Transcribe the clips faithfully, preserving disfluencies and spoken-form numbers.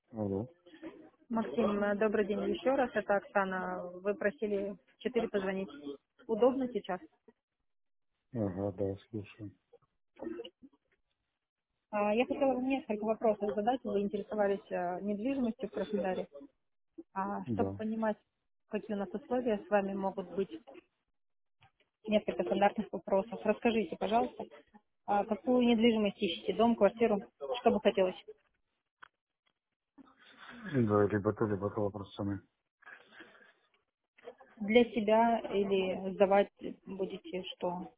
Алло. Максим, э, добрый день еще раз. Это Оксана. Вы просили в четыре позвонить. Удобно сейчас? Ага, да, слушаю. А, Я хотела вам несколько вопросов задать. Вы интересовались э, недвижимостью в Краснодаре. А чтобы Да. понимать, какие у нас условия с вами могут быть, несколько стандартных вопросов. Расскажите, пожалуйста, а какую недвижимость ищете? Дом, квартиру? Что бы хотелось? Да, либо то, либо то вопрос цены. Для себя или сдавать будете что?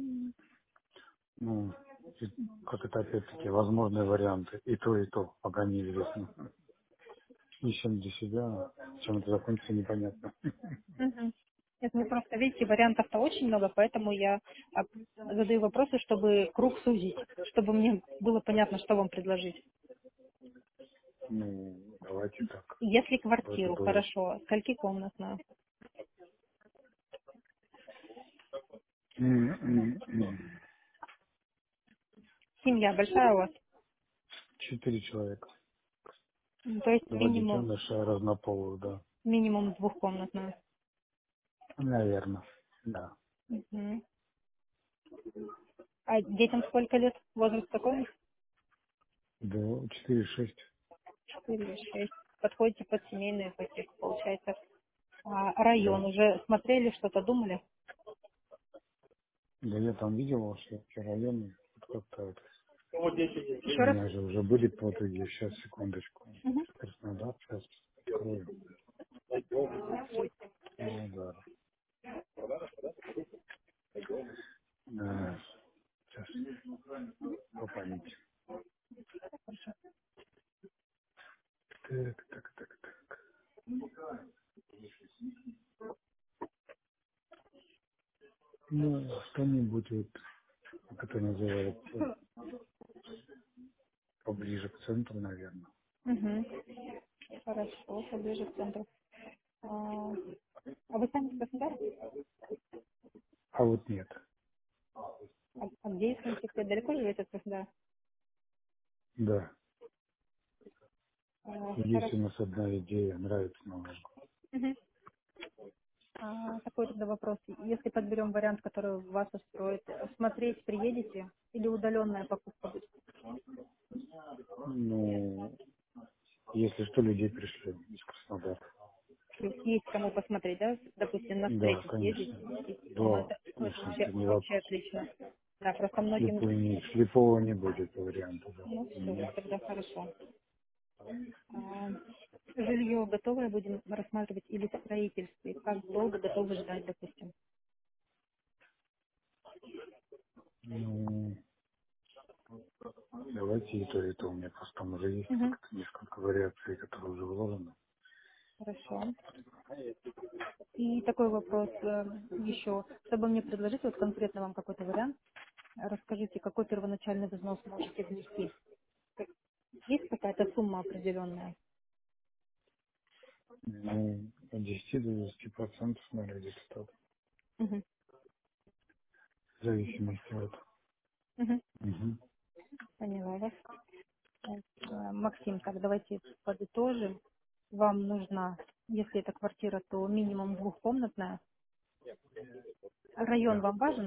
Ну, и как это опять-таки, возможные варианты. И то, и то, пока неизвестно. Ищем для себя, чем это закончится, непонятно. Мгм. Это не просто, видите, вариантов-то очень много, поэтому я а, задаю вопросы, чтобы круг сузить, чтобы мне было понятно, что вам предложить. Ну, давайте так. Если Вроде квартиру, бы. хорошо, скольки комнатную? м, м, м. Семья большая у вас? Четыре человека. М, То есть Два минимум, детеныша разнополых, да. минимум двухкомнатную. Наверное. Да. Мгм. А детям сколько лет? Возраст какой? Да, четыре, шесть. Четыре, шесть. Подходите под семейную ипотеку, получается. А район Да. уже смотрели, что-то думали? Да я там видел все эти районы. Вот как-то это. У Еще раз? меня же уже были подруги, сейчас, секундочку. Мгм. Краснодар, сейчас открою. Ну да, да, сейчас по памяти. Так, так, так, так. Ну, что-нибудь вот, как это называется, поближе к центру, наверное. Мгм. Хорошо, поближе к центру. А а вы сами с Краснодара? А вот нет. А, а где искать? Далеко живете от Краснодара? Да. А, Есть у хорошо. нас одна идея, нравится немножко. Мгм. А, такой тогда вопрос. Если подберем вариант, который вас устроит, э, смотреть приедете или удаленная покупка будет? Ну, если что, людей пришли из Краснодара. То есть есть кому посмотреть, да? Допустим, на Да, встречу съездить. конечно. И, о, Да, это, это конечно, вообще, это не вообще вопрос. отлично. Да, просто многим... Слепой не, слепого не будет варианта, да. Ну, все, Мгм. тогда хорошо. А, жилье готовое будем рассматривать или строительство? И как долго готовы ждать, допустим? Ну, давайте и то, и то. У меня просто там уже есть Мгм. как-то несколько вариаций, которые уже вложены. Хорошо. И такой вопрос э, еще. Чтобы мне предложить вот конкретно вам какой-то вариант, расскажите, какой первоначальный взнос можете внести? Как- Есть какая-то сумма определенная? Ну, от десяти до двадцати процентов, наверное, где-то так. Мгм. В зависимости от. Мгм. Мгм. Поняла вас. Э, Максим, так давайте подытожим. Вам нужна, если это квартира, то минимум двухкомнатная. Район Да. вам важен?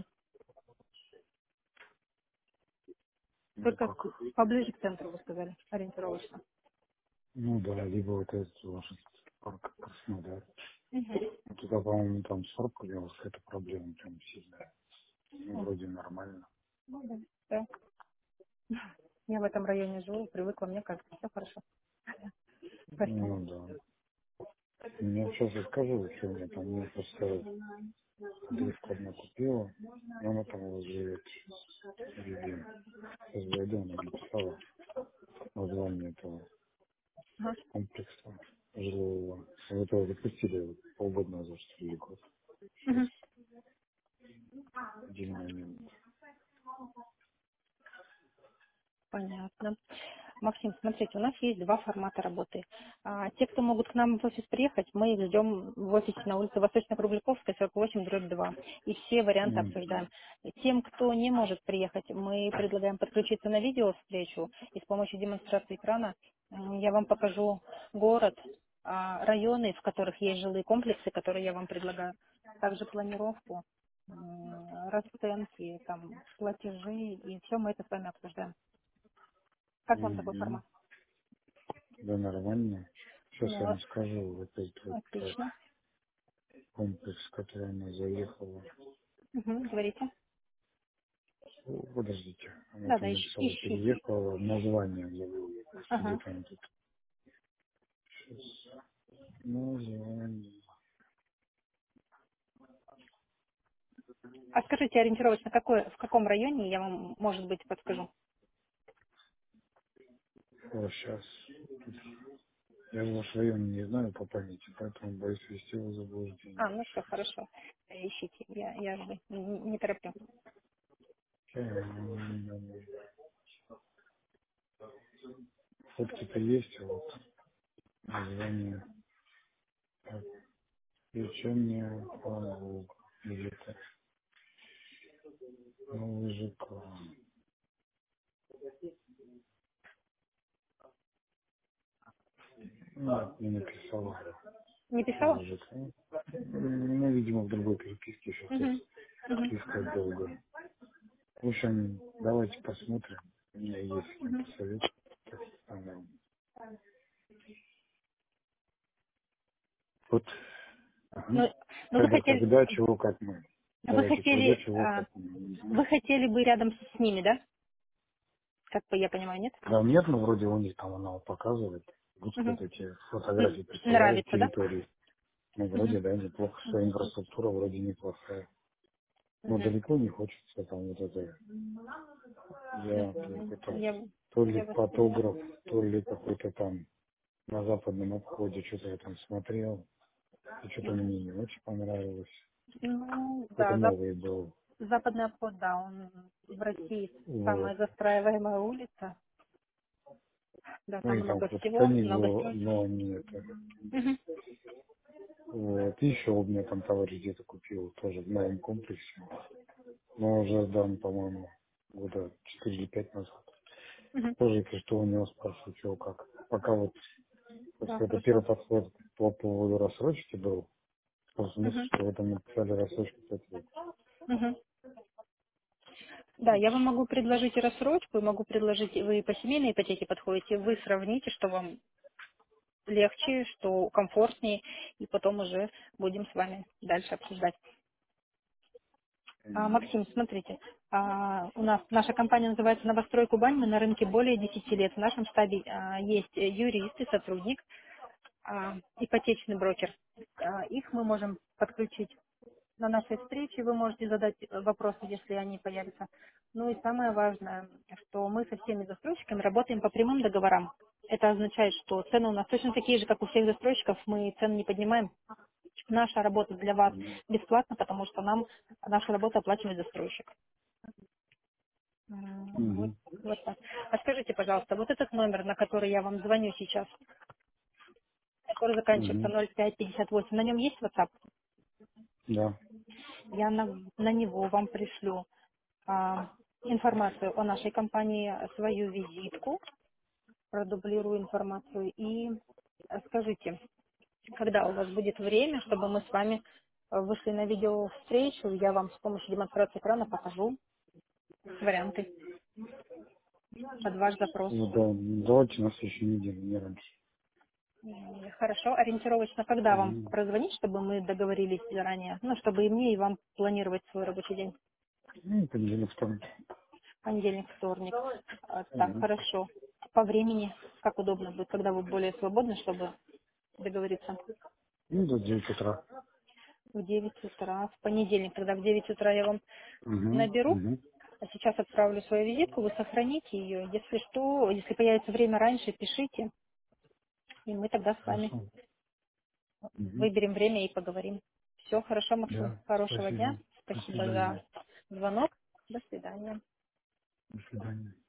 Ну Только как? поближе к центру, вы сказали, ориентировочно. Ну да, либо вот этот ваш парк Краснодар. Мгм. Ну, туда, по-моему, там с пробкой какая-то проблема прям сильная. Ну, О, вроде нормально. ну да. Да. Я в этом районе живу, привыкла, мне кажется, все хорошо. Поэтому. Ну да. У меня сейчас рассказывают, что у меня там, у меня просто подружка одна купила, и она там вот живет сейчас. Или сейчас зайду, она написала название этого Ага. комплекса жилого. Мы этого запустили вот полгода назад, что ли, год. Сейчас Мгм. один момент. Понятно. Максим, смотрите, у нас есть два формата работы. А, те, кто могут к нам в офис приехать, мы их ждем в офисе на улице Восточно-Кругляковская, сорок восемь, дробь два. И все варианты М, обсуждаем. Тем, кто не может приехать, мы предлагаем подключиться на видео встречу и с помощью демонстрации экрана М, Я вам покажу город, а, районы, в которых есть жилые комплексы, которые я вам предлагаю. Также планировку, м, расценки, там, платежи, и все мы это с вами обсуждаем. Как вам такой Угу. формат? Да, нормально. Сейчас я Ну, вам скажу вот этот вот э, отлично. комплекс, в который она заехала. Угу, говорите. О, подождите, она Да, да, там ищ- написала, ищите. переехала, название забыла. Ага. Где-то она тут. Сейчас. Название. А скажите ориентировочно, какой, в каком районе, я вам, может быть, подскажу. О, сейчас. Я ваш район не знаю по памяти, поэтому боюсь ввести его в А, заблуждение. ну все, хорошо. Ищите, я, я жду, не, не тороплю. Сейчас. Фотки-то есть, а вот название. Так, лечение по где-то. Новый ЖК. Ну, не написала. Не писала? Новый ЖК. М, Ну, видимо, в другой переписке сейчас тут Угу. Угу. искать долго. В общем, давайте посмотрим. У меня есть с кем Угу. посоветовать. Так, ага. Вот. Мгм. Ну, ну вы Когда, хотели, когда, чего, как мы. вы Давайте, когда, хотели, чего, а, как мы. Мгм. вы хотели бы рядом с ними, да? Как бы я понимаю, нет? Да нет, ну вроде у них там она показывает. Будто Угу. вот эти фотографии присылают Нравится, да? территории. Ну вроде, Угу. да, неплохо, что инфраструктура вроде неплохая. Но Угу. далеко не хочется там вот это. Я Угу. какой-то Я, то ли я вас поняла. фотограф, то ли какой-то там на западном обходе что-то я там смотрел. И что-то Мгм. мне не очень понравилось. Ну, Какой-то да, зап- новый был. западный обход, да, он в России Вот. самая застраиваемая улица. Да, Ну там и там много какой-то всего, не много было, строек. но не это. Мгм. Вот. И еще у меня там товарищ где-то купил тоже в новом комплексе. Но уже дан, по-моему, года четыре или пять назад. Мгм. Тоже, если что, у него спрашиваю, чего как. Пока вот, Да, просто это хорошо. первый подход по поводу рассрочки был. В смысле, Мгм. что вы там написали рассрочку пять лет. Мгм. Да, я вам могу предложить и рассрочку, и могу предложить, вы по семейной ипотеке подходите, вы сравните, что вам легче, что комфортнее, и потом уже будем с вами дальше обсуждать. А, Мгм. Максим, смотрите, а, у нас наша компания называется «Новострой Кубань», мы на рынке более десяти лет. В нашем штабе а, есть э, юрист и сотрудник, а, ипотечный брокер. А, Их мы можем подключить на нашей встрече, вы можете задать э, вопросы, если они появятся. Ну и самое важное, что мы со всеми застройщиками работаем по прямым договорам. Это означает, что цены у нас точно такие же, как у всех застройщиков, мы цены не поднимаем. Наша работа для вас Мгм. бесплатна, потому что нам нашу работу оплачивает застройщик. М, Вот, Мгм. вот так. А скажите, пожалуйста, вот этот номер, на который я вам звоню сейчас, который заканчивается Мгм. ноль пять пятьдесят восемь, на нем есть WhatsApp? Да. Я на, на него вам пришлю а, информацию о нашей компании, свою визитку, продублирую информацию и э, скажите, когда у вас будет время, чтобы мы с вами э, вышли на видеовстречу, я вам с помощью демонстрации экрана покажу варианты под ваш запрос. Ну, да, давайте на следующей неделе, не раньше. М, Хорошо, ориентировочно, когда вам Мгм. прозвонить, чтобы мы договорились заранее, ну, чтобы и мне, и вам планировать свой рабочий день, Ну, понедельник, вторник. понедельник, вторник. А, Так, Мгм. хорошо. По времени, как удобно будет, когда вы более свободны, чтобы договориться? Ну, до девяти утра. В девять утра, в понедельник, тогда в девять утра я вам Угу. наберу, Угу. а сейчас отправлю свою визитку, вы сохраните ее. Если что, если появится время раньше, пишите, и мы тогда с вами Хорошо. Угу. выберем время и поговорим. Все, хорошо, Максим. Да, Хорошего дня. спасибо. До Спасибо свидания. за звонок. До свидания. До свидания.